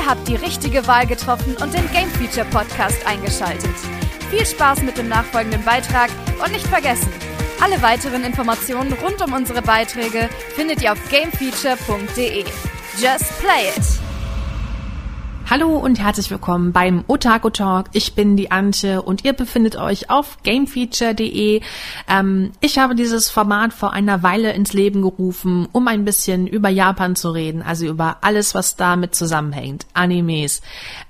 habt die richtige Wahl getroffen und den Game Feature Podcast eingeschaltet. Viel Spaß mit dem nachfolgenden Beitrag und nicht vergessen, alle weiteren Informationen rund um unsere Beiträge findet ihr auf gamefeature.de. Just play it! Hallo und herzlich willkommen beim Otaku Talk. Ich bin die Antje und ihr befindet euch auf gamefeature.de. Ich habe dieses Format vor einer Weile ins Leben gerufen, um ein bisschen über Japan zu reden, also über alles, was damit zusammenhängt. Animes,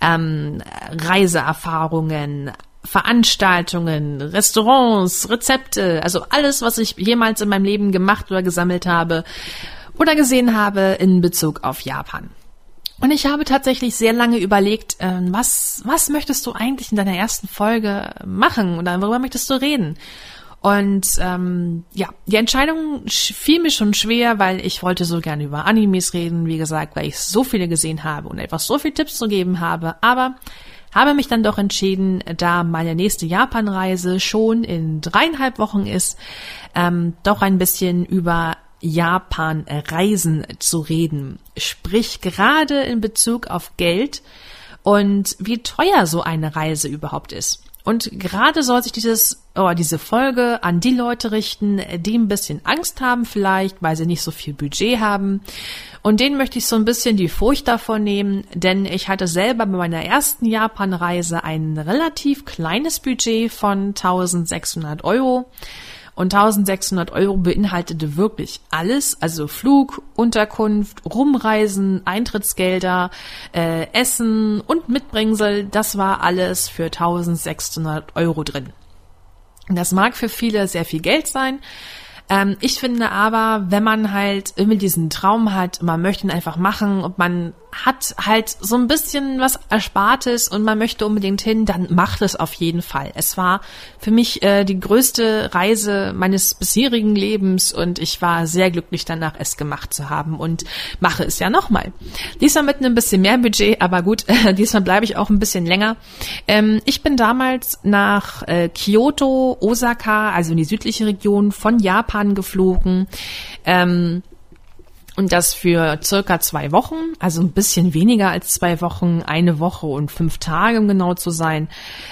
Reiseerfahrungen, Veranstaltungen, Restaurants, Rezepte, also alles, was ich jemals in meinem Leben gemacht oder gesammelt habe oder gesehen habe in Bezug auf Japan. Und ich habe tatsächlich sehr lange überlegt, was möchtest du eigentlich in deiner ersten Folge machen oder worüber möchtest du reden? Und die Entscheidung fiel mir schon schwer, weil ich wollte so gerne über Animes reden, wie gesagt, weil ich so viele gesehen habe und etwas so viele Tipps zu geben habe, aber habe mich dann doch entschieden, da meine nächste Japan-Reise schon in 3,5 Wochen ist, doch ein bisschen über Japan-Reisen zu reden. Sprich, gerade in Bezug auf Geld und wie teuer so eine Reise überhaupt ist. Und gerade soll sich diese Folge an die Leute richten, die ein bisschen Angst haben vielleicht, weil sie nicht so viel Budget haben. Und denen möchte ich so ein bisschen die Furcht davon nehmen, denn ich hatte selber bei meiner ersten Japan-Reise ein relativ kleines Budget von 1.600 €. Und 1.600 € beinhaltete wirklich alles, also Flug, Unterkunft, Rumreisen, Eintrittsgelder, Essen und Mitbringsel, das war alles für 1.600 € drin. Das mag für viele sehr viel Geld sein. Ich finde aber, wenn man halt irgendwie diesen Traum hat, man möchte ihn einfach machen und man hat halt so ein bisschen was Erspartes und man möchte unbedingt hin, dann macht es auf jeden Fall. Es war für mich die größte Reise meines bisherigen Lebens und ich war sehr glücklich danach, es gemacht zu haben und mache es ja nochmal. Diesmal mit einem bisschen mehr Budget, aber gut, diesmal bleibe ich auch ein bisschen länger. Ich bin damals nach Kyoto, Osaka, also in die südliche Region von Japan geflogen. Und das für circa 2 Wochen, also ein bisschen weniger als 2 Wochen, 1 Woche und 5 Tage, um genau zu sein.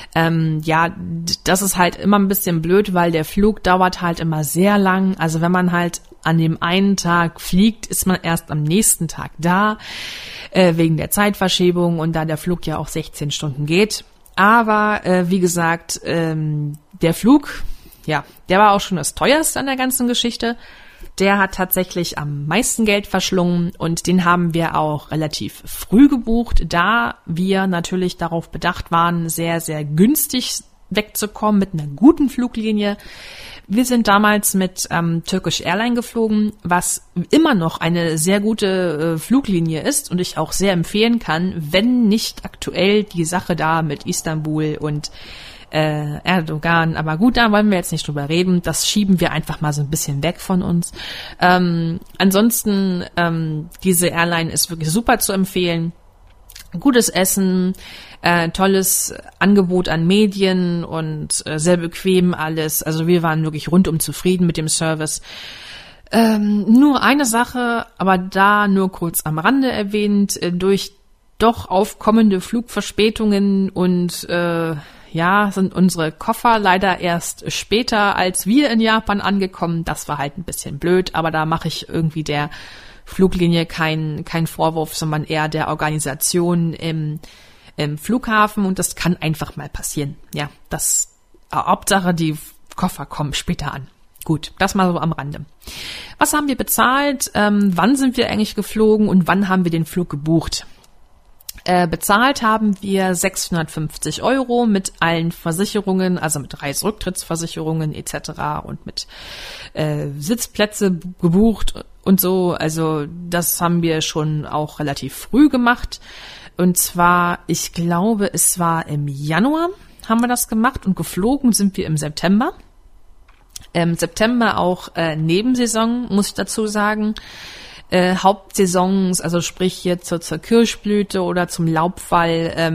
Das ist halt immer ein bisschen blöd, weil der Flug dauert halt immer sehr lang. Also wenn man halt an dem einen Tag fliegt, ist man erst am nächsten Tag da, wegen der Zeitverschiebung und da der Flug ja auch 16 Stunden geht. Aber wie gesagt, der Flug, ja, der war auch schon das teuerste an der ganzen Geschichte. Der hat tatsächlich am meisten Geld verschlungen und den haben wir auch relativ früh gebucht, da wir natürlich darauf bedacht waren, sehr, sehr günstig wegzukommen mit einer guten Fluglinie. Wir sind damals mit Turkish Airlines geflogen, was immer noch eine sehr gute Fluglinie ist und ich auch sehr empfehlen kann, wenn nicht aktuell die Sache da mit Istanbul und Erdogan, aber gut, da wollen wir jetzt nicht drüber reden, das schieben wir einfach mal so ein bisschen weg von uns. Ansonsten, diese Airline ist wirklich super zu empfehlen. Gutes Essen, tolles Angebot an Medien und sehr bequem alles. Also wir waren wirklich rundum zufrieden mit dem Service. Nur eine Sache, aber da nur kurz am Rande erwähnt, durch doch aufkommende Flugverspätungen und sind unsere Koffer leider erst später als wir in Japan angekommen. Das war halt ein bisschen blöd, aber da mache ich irgendwie der Fluglinie kein Vorwurf, sondern eher der Organisation im Flughafen und das kann einfach mal passieren. Ja, Hauptsache die Koffer kommen später an. Gut, das mal so am Rande. Was haben wir bezahlt? Wann sind wir eigentlich geflogen und wann haben wir den Flug gebucht? Bezahlt haben wir 650 € mit allen Versicherungen, also mit Reiserücktrittsversicherungen etc. und mit Sitzplätze gebucht und so. Also das haben wir schon auch relativ früh gemacht. Und zwar, ich glaube, es war im Januar haben wir das gemacht und geflogen sind wir im September. Im September auch Nebensaison, muss ich dazu sagen. Hauptsaisons, also sprich hier zur Kirschblüte oder zum Laubfall,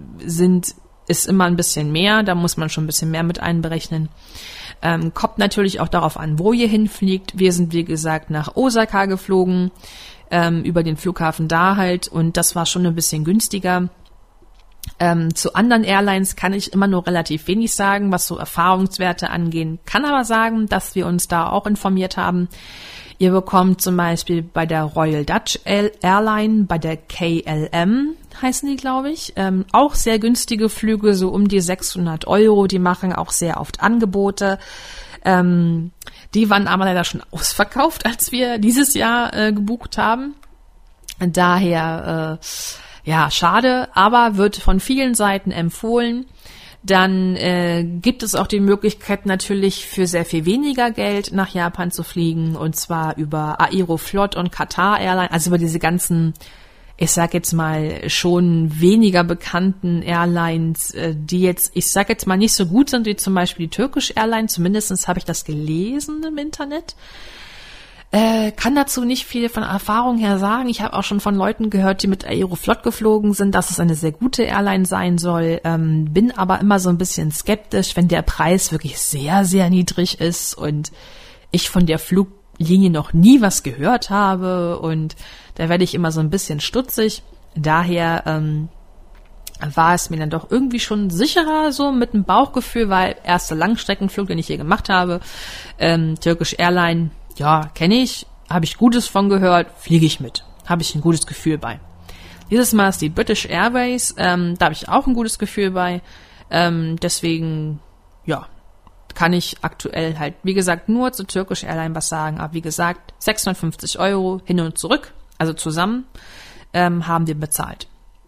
ist immer ein bisschen mehr, da muss man schon ein bisschen mehr mit einberechnen. Kommt natürlich auch darauf an, wo ihr hinfliegt. Wir sind, wie gesagt, nach Osaka geflogen. über den Flughafen da halt, und das war schon ein bisschen günstiger. Zu anderen Airlines kann ich immer nur relativ wenig sagen, was so Erfahrungswerte angehen, kann aber sagen, dass wir uns da auch informiert haben. Ihr bekommt zum Beispiel bei der Royal Dutch Airline, bei der KLM heißen die, glaube ich, auch sehr günstige Flüge, so um die 600 €. Die machen auch sehr oft Angebote. Die waren aber leider schon ausverkauft, als wir dieses Jahr gebucht haben. Daher, ja, schade, aber wird von vielen Seiten empfohlen. Dann gibt es auch die Möglichkeit natürlich für sehr viel weniger Geld nach Japan zu fliegen, und zwar über Aeroflot und Qatar Airlines, also über diese ganzen, ich sag jetzt mal, schon weniger bekannten Airlines, die jetzt, ich sag jetzt mal, nicht so gut sind wie zum Beispiel die Turkish Airlines, zumindest habe ich das gelesen im Internet. Kann dazu nicht viel von Erfahrung her sagen. Ich habe auch schon von Leuten gehört, die mit Aeroflot geflogen sind, dass es eine sehr gute Airline sein soll. Bin aber immer so ein bisschen skeptisch, wenn der Preis wirklich sehr, sehr niedrig ist und ich von der Fluglinie noch nie was gehört habe, und da werde ich immer so ein bisschen stutzig. Daher war es mir dann doch irgendwie schon sicherer, so mit dem Bauchgefühl, weil erster Langstreckenflug, den ich hier gemacht habe, Turkish Airline, ja, kenne ich, habe ich Gutes von gehört, fliege ich mit. Habe ich ein gutes Gefühl bei. Dieses Mal ist die British Airways, da habe ich auch ein gutes Gefühl bei. Deswegen, ja, kann ich aktuell halt, wie gesagt, nur zu Turkish Airline was sagen. Aber wie gesagt, 650 € hin und zurück, also zusammen, haben wir bezahlt.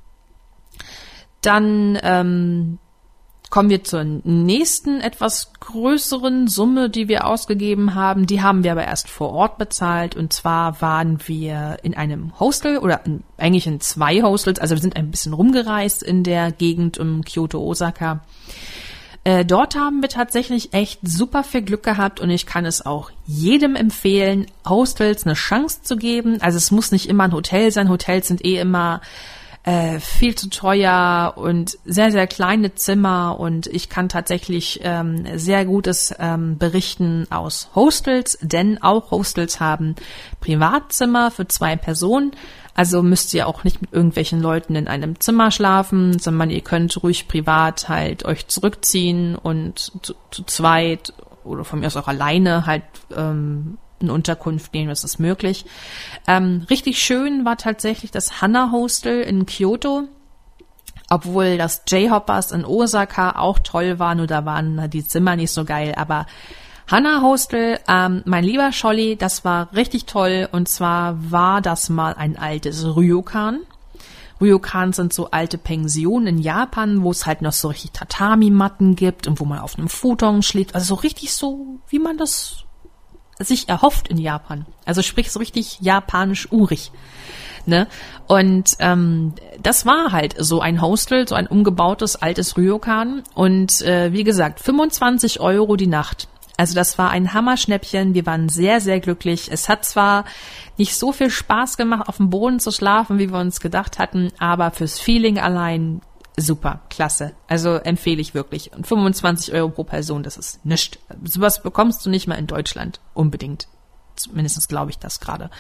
Dann kommen wir zur nächsten, etwas größeren Summe, die wir ausgegeben haben. Die haben wir aber erst vor Ort bezahlt. Und zwar waren wir in einem Hostel oder eigentlich in 2 Hostels. Also wir sind ein bisschen rumgereist in der Gegend um Kyoto, Osaka. Dort haben wir tatsächlich echt super viel Glück gehabt, und ich kann es auch jedem empfehlen, Hostels eine Chance zu geben. Also es muss nicht immer ein Hotel sein. Hotels sind immer viel zu teuer und sehr, sehr kleine Zimmer, und ich kann tatsächlich sehr Gutes berichten aus Hostels, denn auch Hostels haben Privatzimmer für 2 Personen, also müsst ihr auch nicht mit irgendwelchen Leuten in einem Zimmer schlafen, sondern ihr könnt ruhig privat halt euch zurückziehen und zu zweit oder von mir aus auch alleine halt eine Unterkunft nehmen, das ist möglich. Richtig schön war tatsächlich das Hana Hostel in Kyoto, obwohl das J-Hoppers in Osaka auch toll war, nur da waren die Zimmer nicht so geil, aber Hana Hostel, mein lieber Scholli, das war richtig toll, und zwar war das mal ein altes Ryokan. Ryokan sind so alte Pensionen in Japan, wo es halt noch so richtig Tatami-Matten gibt und wo man auf einem Futon schläft, also so richtig so, wie man das sich erhofft in Japan. Also sprich so richtig japanisch-urig. Ne? Und das war halt so ein Hostel, so ein umgebautes altes Ryokan. Und wie gesagt, 25 € die Nacht. Also das war ein Hammerschnäppchen. Wir waren sehr, sehr glücklich. Es hat zwar nicht so viel Spaß gemacht, auf dem Boden zu schlafen, wie wir uns gedacht hatten, aber fürs Feeling allein super, klasse. Also empfehle ich wirklich. Und 25 € pro Person, das ist nichts. Sowas bekommst du nicht mal in Deutschland. Unbedingt. Zumindest glaube ich das gerade.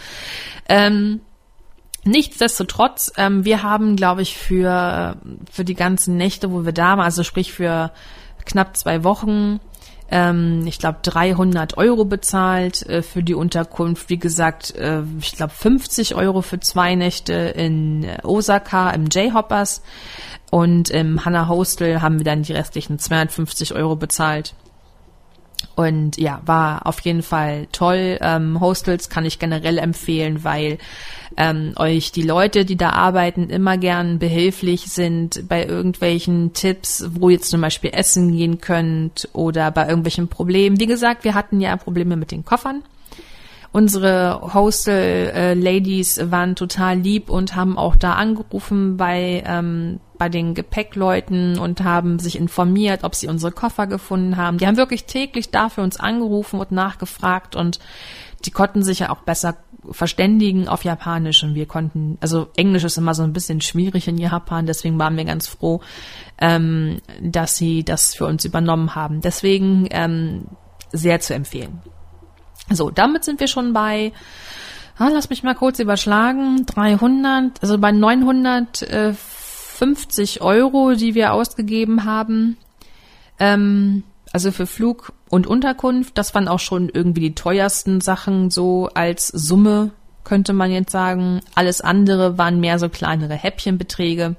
Nichtsdestotrotz, wir haben, glaube ich, für die ganzen Nächte, wo wir da waren, also sprich für knapp 2 Wochen, ich glaube 300 € bezahlt für die Unterkunft. Wie gesagt, ich glaube 50 € für 2 Nächte in Osaka im J-Hoppers. Und im Hana Hostel haben wir dann die restlichen 250 € bezahlt. Und ja, war auf jeden Fall toll. Hostels kann ich generell empfehlen, weil euch die Leute, die da arbeiten, immer gern behilflich sind bei irgendwelchen Tipps, wo ihr zum Beispiel essen gehen könnt oder bei irgendwelchen Problemen. Wie gesagt, wir hatten ja Probleme mit den Koffern. Unsere Hostel-Ladies waren total lieb und haben auch da angerufen bei den Gepäckleuten und haben sich informiert, ob sie unsere Koffer gefunden haben. Die haben wirklich täglich da für uns angerufen und nachgefragt, und die konnten sich ja auch besser verständigen auf Japanisch, und wir konnten, also Englisch ist immer so ein bisschen schwierig in Japan, deswegen waren wir ganz froh, dass sie das für uns übernommen haben. Deswegen sehr zu empfehlen. So, damit sind wir schon bei Lass mich mal kurz überschlagen. 300, also bei 950 €, die wir ausgegeben haben, also für Flug und Unterkunft, das waren auch schon irgendwie die teuersten Sachen, so als Summe, könnte man jetzt sagen. Alles andere waren mehr so kleinere Häppchenbeträge.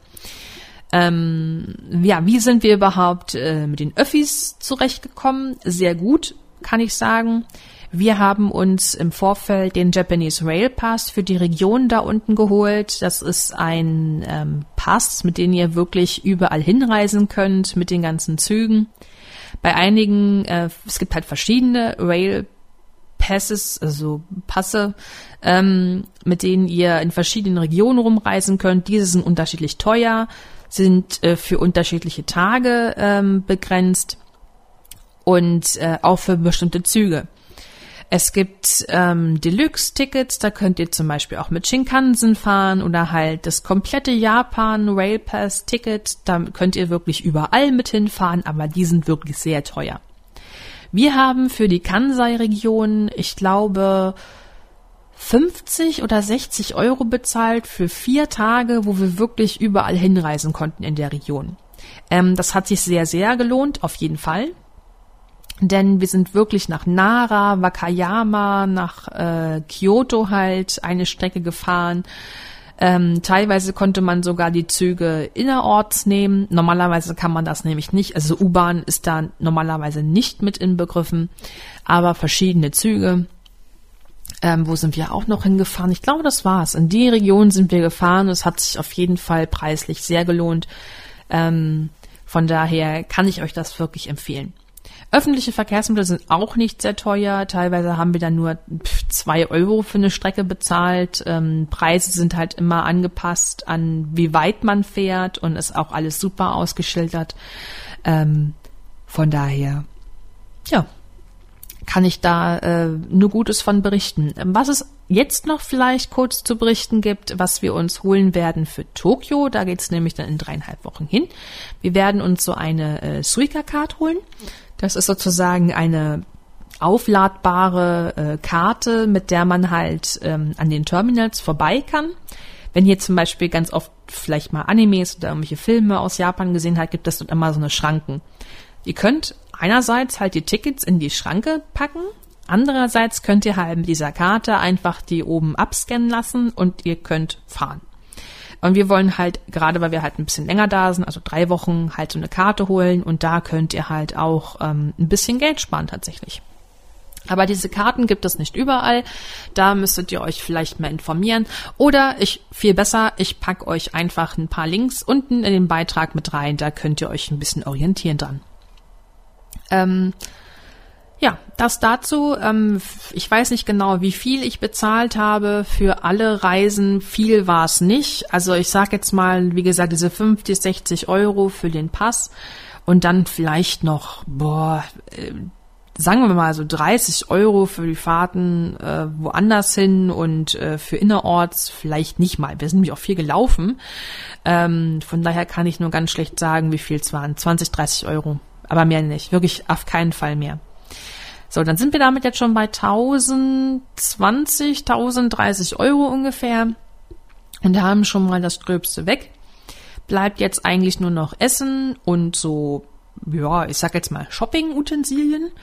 Wie sind wir überhaupt mit den Öffis zurechtgekommen? Sehr gut, kann ich sagen. Wir haben uns im Vorfeld den Japanese Rail Pass für die Region da unten geholt. Das ist ein Pass, mit dem ihr wirklich überall hinreisen könnt, mit den ganzen Zügen. Bei einigen, es gibt halt verschiedene Rail Passes, also Passe, mit denen ihr in verschiedenen Regionen rumreisen könnt. Diese sind unterschiedlich teuer, sind für unterschiedliche Tage begrenzt und auch für bestimmte Züge. Es gibt Deluxe-Tickets, da könnt ihr zum Beispiel auch mit Shinkansen fahren oder halt das komplette Japan Rail Pass-Ticket. Da könnt ihr wirklich überall mit hinfahren, aber die sind wirklich sehr teuer. Wir haben für die Kansai-Region, ich glaube, 50 oder 60 € bezahlt für 4 Tage, wo wir wirklich überall hinreisen konnten in der Region. Das hat sich sehr, sehr gelohnt, auf jeden Fall. Denn wir sind wirklich nach Nara, Wakayama, nach Kyoto halt eine Strecke gefahren. Teilweise konnte man sogar die Züge innerorts nehmen. Normalerweise kann man das nämlich nicht. Also U-Bahn ist da normalerweise nicht mit inbegriffen. Aber verschiedene Züge. Wo sind wir auch noch hingefahren? Ich glaube, das war's. In die Region sind wir gefahren. Es hat sich auf jeden Fall preislich sehr gelohnt. Von daher kann ich euch das wirklich empfehlen. Öffentliche Verkehrsmittel sind auch nicht sehr teuer. Teilweise haben wir dann nur 2 € für eine Strecke bezahlt. Preise sind halt immer angepasst an, wie weit man fährt und ist auch alles super ausgeschildert. Von daher, ja, kann ich da nur Gutes von berichten. Was es jetzt noch vielleicht kurz zu berichten gibt, was wir uns holen werden für Tokio, da geht's nämlich dann in 3,5 Wochen hin. Wir werden uns so eine Suica-Card holen. Das ist sozusagen eine aufladbare Karte, mit der man halt an den Terminals vorbei kann. Wenn ihr zum Beispiel ganz oft vielleicht mal Animes oder irgendwelche Filme aus Japan gesehen habt, gibt es dort immer so eine Schranken. Ihr könnt einerseits halt die Tickets in die Schranke packen, andererseits könnt ihr halt mit dieser Karte einfach die oben abscannen lassen und ihr könnt fahren. Und wir wollen halt, gerade weil wir halt ein bisschen länger da sind, also 3 Wochen, halt so eine Karte holen und da könnt ihr halt auch ein bisschen Geld sparen tatsächlich. Aber diese Karten gibt es nicht überall, da müsstet ihr euch vielleicht mal informieren. Oder viel besser, ich packe euch einfach ein paar Links unten in den Beitrag mit rein, da könnt ihr euch ein bisschen orientieren dran. Ja, das dazu. Ich weiß nicht genau, wie viel ich bezahlt habe für alle Reisen. Viel war es nicht. Also ich sage jetzt mal, wie gesagt, diese 50, 60 € für den Pass und dann vielleicht noch, sagen wir mal so 30 € für die Fahrten woanders hin und für innerorts vielleicht nicht mal. Wir sind nämlich auch viel gelaufen. Von daher kann ich nur ganz schlecht sagen, wie viel es waren. 20, 30 €. Aber mehr nicht. Wirklich auf keinen Fall mehr. So, dann sind wir damit jetzt schon bei 1020, 1030 € ungefähr und haben schon mal das Gröbste weg. Bleibt jetzt eigentlich nur noch Essen und so, ja, ich sag jetzt mal Shopping-Utensilien.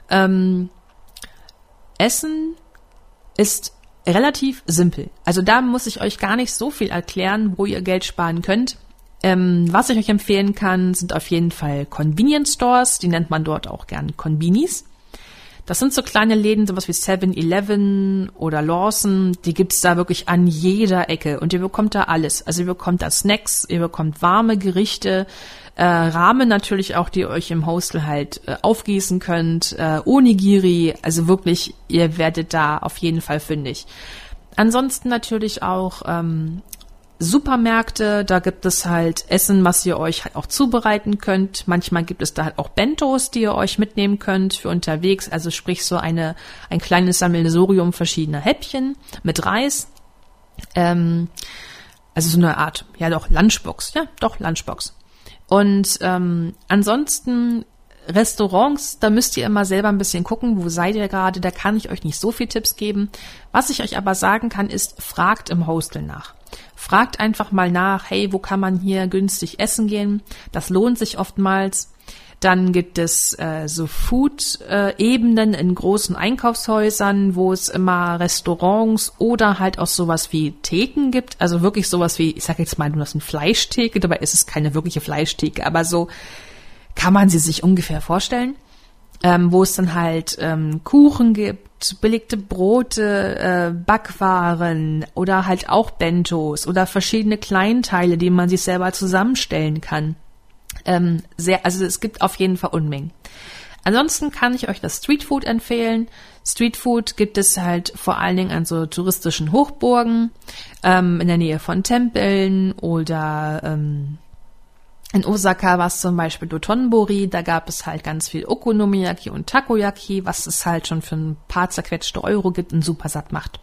Essen ist relativ simpel. Also da muss ich euch gar nicht so viel erklären, wo ihr Geld sparen könnt. Was ich euch empfehlen kann, sind auf jeden Fall Convenience Stores, die nennt man dort auch gern Conbinis. Das sind so kleine Läden, sowas wie 7-Eleven oder Lawson, die gibt's da wirklich an jeder Ecke und ihr bekommt da alles. Also ihr bekommt da Snacks, ihr bekommt warme Gerichte, Ramen natürlich auch, die ihr euch im Hostel halt aufgießen könnt, Onigiri, also wirklich, ihr werdet da auf jeden Fall fündig. Ansonsten natürlich auch Supermärkte, da gibt es halt Essen, was ihr euch halt auch zubereiten könnt. Manchmal gibt es da halt auch Bentos, die ihr euch mitnehmen könnt für unterwegs. Also sprich so ein kleines Sammelsurium verschiedener Häppchen mit Reis. Also so eine Art, ja doch, Lunchbox. Ja, doch, Lunchbox. Und ansonsten Restaurants, da müsst ihr immer selber ein bisschen gucken, wo seid ihr gerade, da kann ich euch nicht so viel Tipps geben. Was ich euch aber sagen kann, ist, fragt im Hostel nach. Fragt einfach mal nach, hey, wo kann man hier günstig essen gehen? Das lohnt sich oftmals. Dann gibt es so Food-Ebenen in großen Einkaufshäusern, wo es immer Restaurants oder halt auch sowas wie Theken gibt. Also wirklich sowas wie, ich sag jetzt mal, du hast eine Fleischtheke, dabei ist es keine wirkliche Fleischtheke, aber so kann man sie sich ungefähr vorstellen. Wo es dann halt Kuchen gibt, belegte Brote, Backwaren oder halt auch Bentos oder verschiedene Kleinteile, die man sich selber zusammenstellen kann. Also es gibt auf jeden Fall Unmengen. Ansonsten kann ich euch das Streetfood empfehlen. Streetfood gibt es halt vor allen Dingen an so touristischen Hochburgen, in der Nähe von Tempeln oder in Osaka war es zum Beispiel Dotonbori, da gab es halt ganz viel Okonomiyaki und Takoyaki, was es halt schon für ein paar zerquetschte Euro gibt und super satt macht.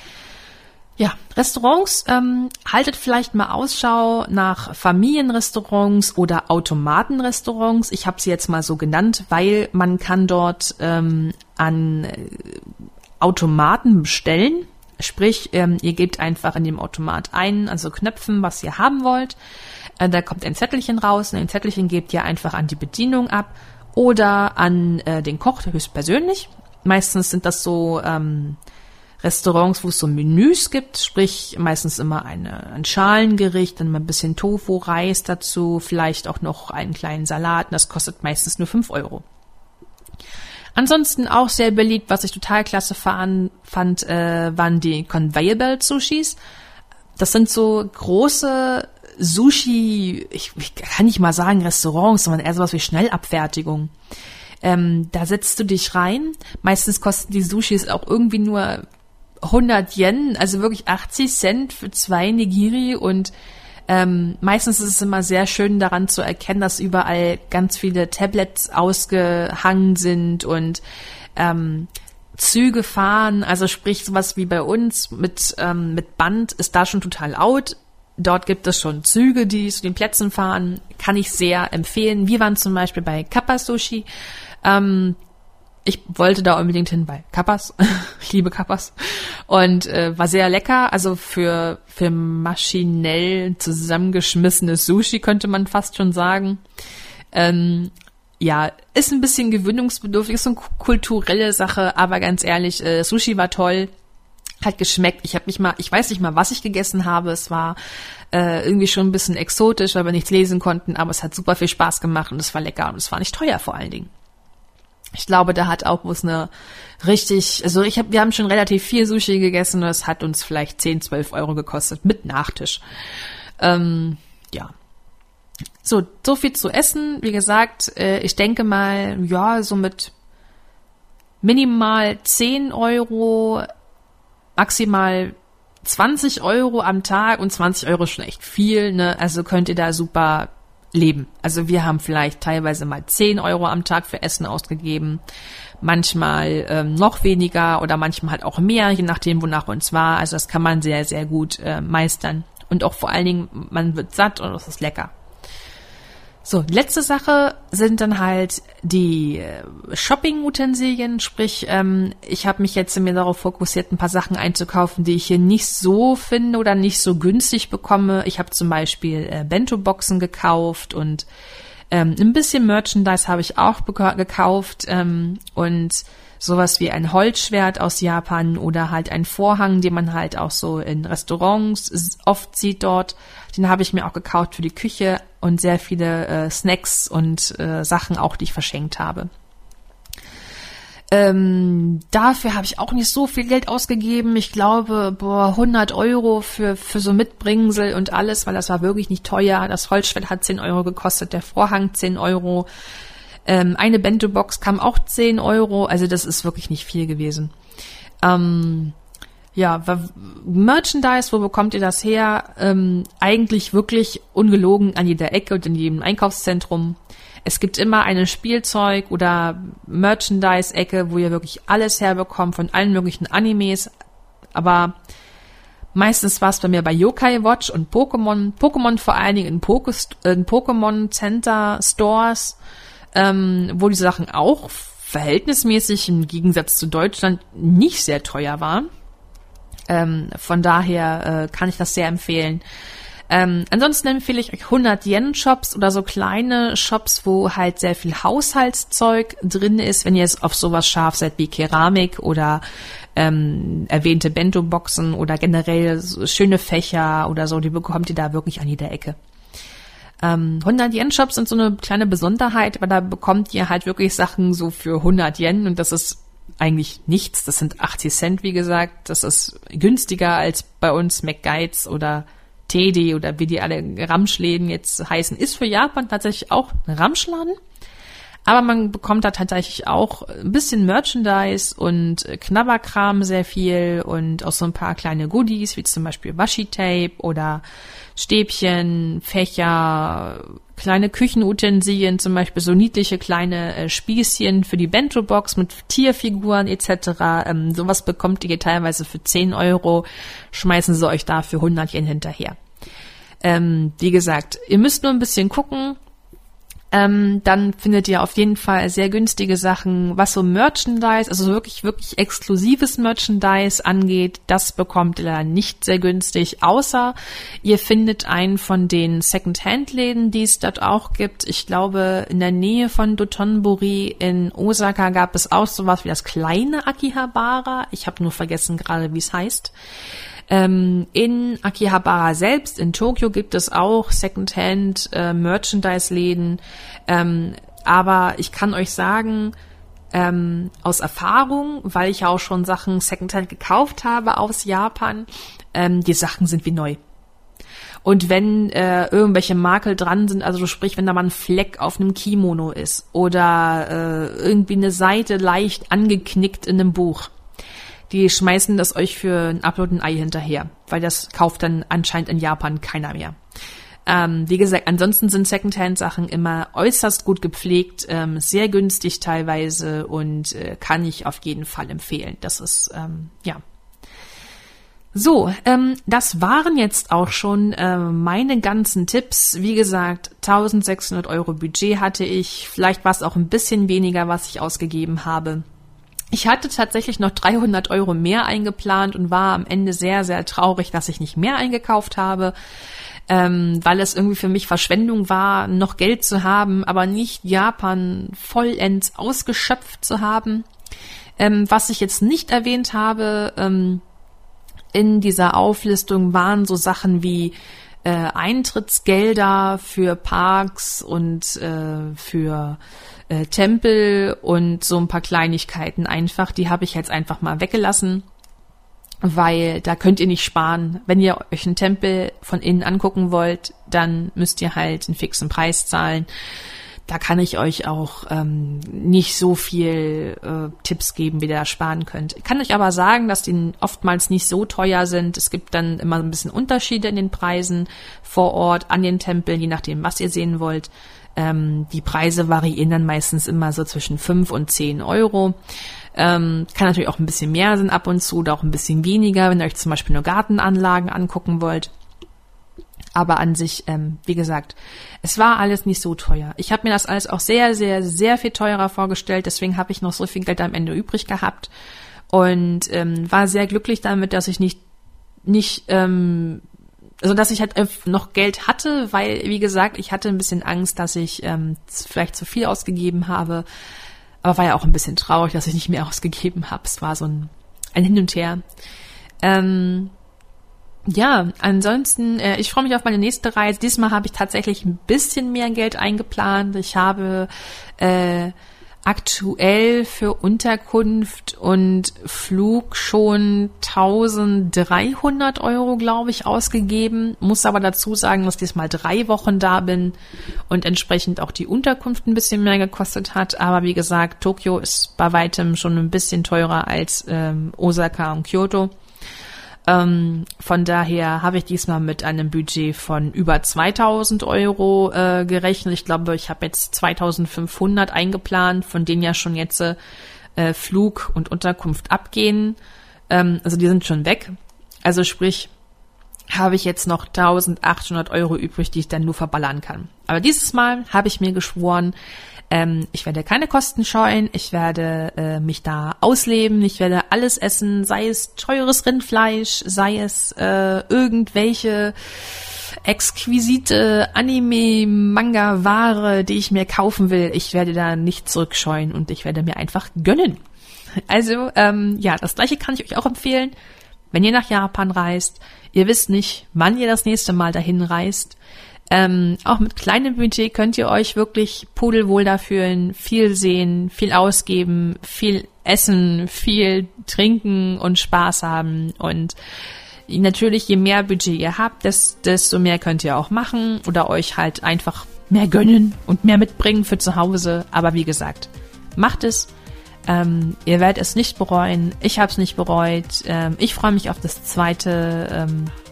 Ja, Restaurants, haltet vielleicht mal Ausschau nach Familienrestaurants oder Automatenrestaurants. Ich habe sie jetzt mal so genannt, weil man kann dort an Automaten bestellen. Sprich, ihr gebt einfach in dem Automat ein, also Knöpfen, was ihr haben wollt. Da kommt ein Zettelchen raus und ein Zettelchen gebt ihr einfach an die Bedienung ab oder an den Koch höchstpersönlich. Meistens sind das so Restaurants, wo es so Menüs gibt, sprich meistens immer ein Schalengericht, dann mal ein bisschen Tofu, Reis dazu, vielleicht auch noch einen kleinen Salat. Das kostet meistens nur 5 Euro. Ansonsten auch sehr beliebt, was ich total klasse fand, waren die Conveyor Belt Sushis. Das sind so große Sushi, ich kann nicht mal sagen Restaurants, sondern eher sowas wie Schnellabfertigung. Da setzt du dich rein. Meistens kosten die Sushis auch irgendwie nur 100 Yen, also wirklich 80 Cent für 2 Nigiri und meistens ist es immer sehr schön daran zu erkennen, dass überall ganz viele Tablets ausgehangen sind und Züge fahren, also sprich sowas wie bei uns mit Band ist da schon total out. Dort gibt es schon Züge, die zu den Plätzen fahren, kann ich sehr empfehlen. Wir waren zum Beispiel bei Kappa Sushi. Ich wollte da unbedingt hin bei Kappas. Ich liebe Kappas. Und war sehr lecker. Also für maschinell zusammengeschmissenes Sushi könnte man fast schon sagen. Ja, ist ein bisschen gewöhnungsbedürftig, ist so eine kulturelle Sache, aber ganz ehrlich, Sushi war toll. Hat geschmeckt. Ich weiß nicht mal, was ich gegessen habe. Es war irgendwie schon ein bisschen exotisch, weil wir nichts lesen konnten, aber es hat super viel Spaß gemacht und es war lecker und es war nicht teuer vor allen Dingen. Ich glaube, da hat auch bloß wir haben schon relativ viel Sushi gegessen und es hat uns vielleicht 10, 12 Euro gekostet mit Nachtisch. Ja. So viel zu essen. Wie gesagt, ich denke mal, ja, so mit minimal 10 Euro, maximal 20 Euro am Tag und 20 Euro ist schon echt viel, ne? Also könnt ihr da super leben. Also wir haben vielleicht teilweise mal 10 Euro am Tag für Essen ausgegeben, manchmal noch weniger oder manchmal halt auch mehr, je nachdem, wonach uns war. Also das kann man sehr, sehr gut meistern. Und auch vor allen Dingen, man wird satt und es ist lecker. So, die letzte Sache sind dann halt die Shopping-Utensilien, sprich, ich habe mich jetzt mir darauf fokussiert, ein paar Sachen einzukaufen, die ich hier nicht so finde oder nicht so günstig bekomme. Ich habe zum Beispiel Bento-Boxen gekauft und ein bisschen Merchandise habe ich auch gekauft und sowas wie ein Holzschwert aus Japan oder halt ein Vorhang, den man halt auch so in Restaurants oft sieht dort. Den habe ich mir auch gekauft für die Küche und sehr viele Snacks und Sachen auch, die ich verschenkt habe. Dafür habe ich auch nicht so viel Geld ausgegeben. Ich glaube, 100 Euro für so Mitbringsel und alles, weil das war wirklich nicht teuer. Das Holzschwert hat 10 Euro gekostet, der Vorhang 10 Euro. Eine Bento-Box kam auch 10 Euro, also das ist wirklich nicht viel gewesen. Ja, Merchandise, wo bekommt ihr das her? Eigentlich wirklich ungelogen an jeder Ecke und in jedem Einkaufszentrum. Es gibt immer eine Spielzeug- oder Merchandise-Ecke, wo ihr wirklich alles herbekommt, von allen möglichen Animes. Aber meistens war es bei mir bei Yokai Watch und Pokémon. Pokémon vor allen Dingen in Pokémon Center Stores. wo die Sachen auch verhältnismäßig im Gegensatz zu Deutschland nicht sehr teuer waren. Von daher kann ich das sehr empfehlen. Ansonsten empfehle ich euch 100-Yen-Shops oder so kleine Shops, wo halt sehr viel Haushaltszeug drin ist, wenn ihr jetzt auf sowas scharf seid wie Keramik oder erwähnte Bento-Boxen oder generell so schöne Fächer oder so, die bekommt ihr da wirklich an jeder Ecke. 100-Yen-Shops sind so eine kleine Besonderheit, weil da bekommt ihr halt wirklich Sachen so für 100 Yen und das ist eigentlich nichts. Das sind 80 Cent, wie gesagt. Das ist günstiger als bei uns McGuides oder Teddy oder wie die alle Ramschläden jetzt heißen. Ist für Japan tatsächlich auch ein Ramschladen. Aber man bekommt da tatsächlich auch ein bisschen Merchandise und Knabberkram sehr viel und auch so ein paar kleine Goodies, wie zum Beispiel Washi-Tape oder Stäbchen, Fächer, kleine Küchenutensilien, zum Beispiel so niedliche kleine Spießchen für die Bento-Box mit Tierfiguren etc. Sowas bekommt ihr teilweise für 10 €, schmeißen sie euch da für 100 Yen hinterher. Wie gesagt, ihr müsst nur ein bisschen gucken. Dann findet ihr auf jeden Fall sehr günstige Sachen, was so Merchandise, also wirklich, wirklich exklusives Merchandise angeht. Das bekommt ihr leider nicht sehr günstig, außer ihr findet einen von den Second-Hand-Läden, die es dort auch gibt. Ich glaube, in der Nähe von Dotonbori in Osaka gab es auch sowas wie das kleine Akihabara. Ich habe nur vergessen gerade, wie es heißt. In Akihabara selbst, in Tokio, gibt es auch Secondhand Merchandise-Läden, aber ich kann euch sagen, aus Erfahrung, weil ich ja auch schon Sachen Secondhand gekauft habe aus Japan, die Sachen sind wie neu. Und wenn irgendwelche Makel dran sind, also sprich, wenn da mal ein Fleck auf einem Kimono ist oder irgendwie eine Seite leicht angeknickt in einem Buch, die schmeißen das euch für ein Apfel und ein Ei hinterher, weil das kauft dann anscheinend in Japan keiner mehr. Wie gesagt, ansonsten sind Secondhand-Sachen immer äußerst gut gepflegt, sehr günstig teilweise und kann ich auf jeden Fall empfehlen. Das ist, ja. So, das waren jetzt auch schon meine ganzen Tipps. Wie gesagt, 1.600 € Budget hatte ich. Vielleicht war es auch ein bisschen weniger, was ich ausgegeben habe. Ich hatte tatsächlich noch 300 € mehr eingeplant und war am Ende sehr, sehr traurig, dass ich nicht mehr eingekauft habe, weil es irgendwie für mich Verschwendung war, noch Geld zu haben, aber nicht Japan vollends ausgeschöpft zu haben. Was ich jetzt nicht erwähnt habe in dieser Auflistung waren so Sachen wie Eintrittsgelder für Parks und für Tempel und so ein paar Kleinigkeiten einfach. Die habe ich jetzt einfach mal weggelassen, weil da könnt ihr nicht sparen. Wenn ihr euch einen Tempel von innen angucken wollt, dann müsst ihr halt einen fixen Preis zahlen. Da kann ich euch auch nicht so viel Tipps geben, wie ihr da sparen könnt. Ich kann euch aber sagen, dass die oftmals nicht so teuer sind. Es gibt dann immer ein bisschen Unterschiede in den Preisen vor Ort an den Tempeln, je nachdem, was ihr sehen wollt. Die Preise variieren dann meistens immer so zwischen 5 und 10 €. Kann natürlich auch ein bisschen mehr sein ab und zu oder auch ein bisschen weniger, wenn ihr euch zum Beispiel nur Gartenanlagen angucken wollt. Aber an sich, wie gesagt, es war alles nicht so teuer. Ich habe mir das alles auch sehr, sehr, sehr viel teurer vorgestellt. Deswegen habe ich noch so viel Geld am Ende übrig gehabt und war sehr glücklich damit, dass ich also dass ich halt noch Geld hatte, weil, wie gesagt, ich hatte ein bisschen Angst, dass ich vielleicht zu viel ausgegeben habe. Aber war ja auch ein bisschen traurig, dass ich nicht mehr ausgegeben habe. Es war so ein Hin und Her. Ja, ansonsten, ich freue mich auf meine nächste Reise. Diesmal habe ich tatsächlich ein bisschen mehr Geld eingeplant. Ich habe aktuell für Unterkunft und Flug schon 1.300 €, glaube ich, ausgegeben. Muss aber dazu sagen, dass ich diesmal 3 Wochen da bin und entsprechend auch die Unterkunft ein bisschen mehr gekostet hat. Aber wie gesagt, Tokio ist bei weitem schon ein bisschen teurer als Osaka und Kyoto. Von daher habe ich diesmal mit einem Budget von über 2.000 € gerechnet. Ich glaube, ich habe jetzt 2.500 eingeplant, von denen ja schon jetzt Flug und Unterkunft abgehen. Also die sind schon weg. Also sprich, habe ich jetzt noch 1.800 € übrig, die ich dann nur verballern kann. Aber dieses Mal habe ich mir geschworen, Ich werde keine Kosten scheuen, ich werde mich da ausleben, ich werde alles essen, sei es teures Rindfleisch, sei es irgendwelche exquisite Anime-Manga-Ware, die ich mir kaufen will. Ich werde da nicht zurückscheuen und ich werde mir einfach gönnen. Also, das Gleiche kann ich euch auch empfehlen. Wenn ihr nach Japan reist, ihr wisst nicht, wann ihr das nächste Mal dahin reist. Auch mit kleinem Budget könnt ihr euch wirklich pudelwohl da fühlen, viel sehen, viel ausgeben, viel essen, viel trinken und Spaß haben. Und natürlich, je mehr Budget ihr habt, desto mehr könnt ihr auch machen oder euch halt einfach mehr gönnen und mehr mitbringen für zu Hause. Aber wie gesagt, macht es. Ihr werdet es nicht bereuen. Ich habe es nicht bereut. Ich freue mich auf die zweite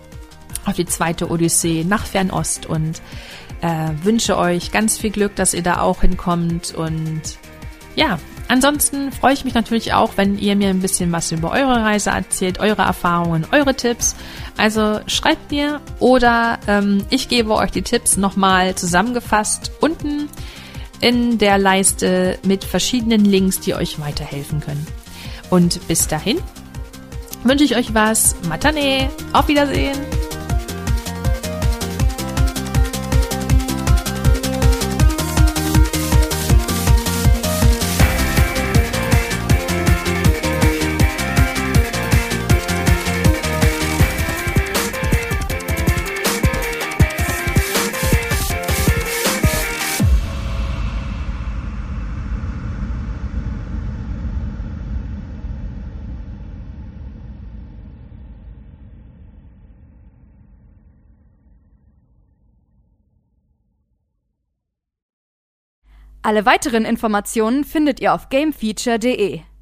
Odyssee nach Fernost und wünsche euch ganz viel Glück, dass ihr da auch hinkommt. Und ja, ansonsten freue ich mich natürlich auch, wenn ihr mir ein bisschen was über eure Reise erzählt, eure Erfahrungen, eure Tipps. Also schreibt mir oder ich gebe euch die Tipps nochmal zusammengefasst unten in der Leiste mit verschiedenen Links, die euch weiterhelfen können. Und bis dahin wünsche ich euch was. Matane, auf Wiedersehen! Alle weiteren Informationen findet ihr auf gamefeature.de.